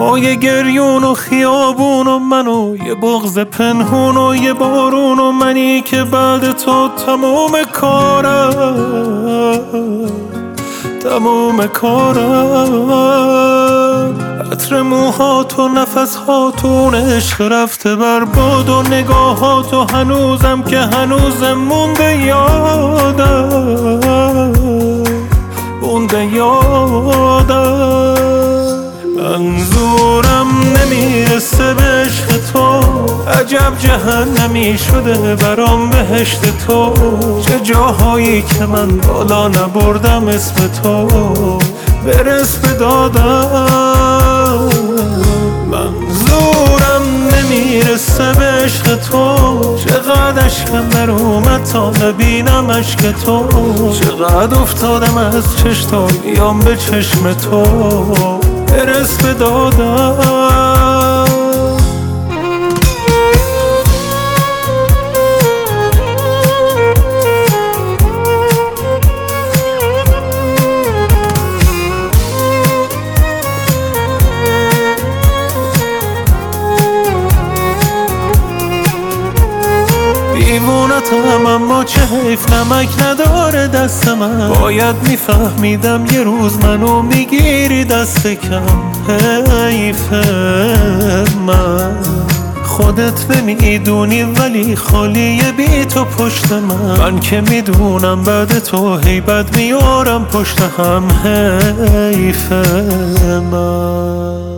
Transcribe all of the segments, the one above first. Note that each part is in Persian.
یه گریون و خیابون و من و یه بغض پنهون و یه بارون و منی که بعد تو تموم کارم عطر موهات و نفسهات و اون عشق رفته بر باد و نگاهات و هنوزم که هنوزم مونده یادم منظورم نمیرسه به عشق تو، عجب جهنمی شده برام بهشت تو. چه جاهایی که من بالا نبردم اسم تو برس به دادم. منظورم نمیرسه به عشق تو، چقدر اشکم در اومد تا نبینم عشق تو. چقدر افتادم از چشم بیام به چشم تو برس به دادم. دیوونتم اما چه حیف نمک نداره دست من. باید میفهمیدم یه روز منو میگیری دست کم. حیف من خودت نمیدونی ولی خالیه بی تو پشت من که میدونم بعد تو هیبت میارم پشت هم. حیف من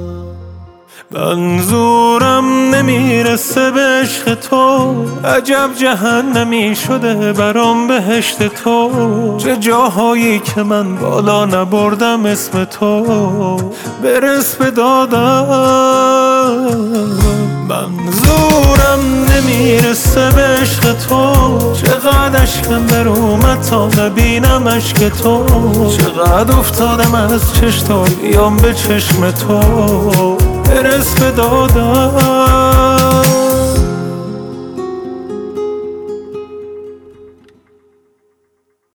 منظورم نمیرسه به عشق تو، عجب جهنمی شده برام بهشت تو. چه جاهایی که من بالا نبردم اسم تو برس به دادم. منظورم نمیرسه به عشق تو، چقدر اشکم در اومد تا نبینم عشق تو. چقدر افتادم از چشم تا بیام به چشم تو برس به دادم.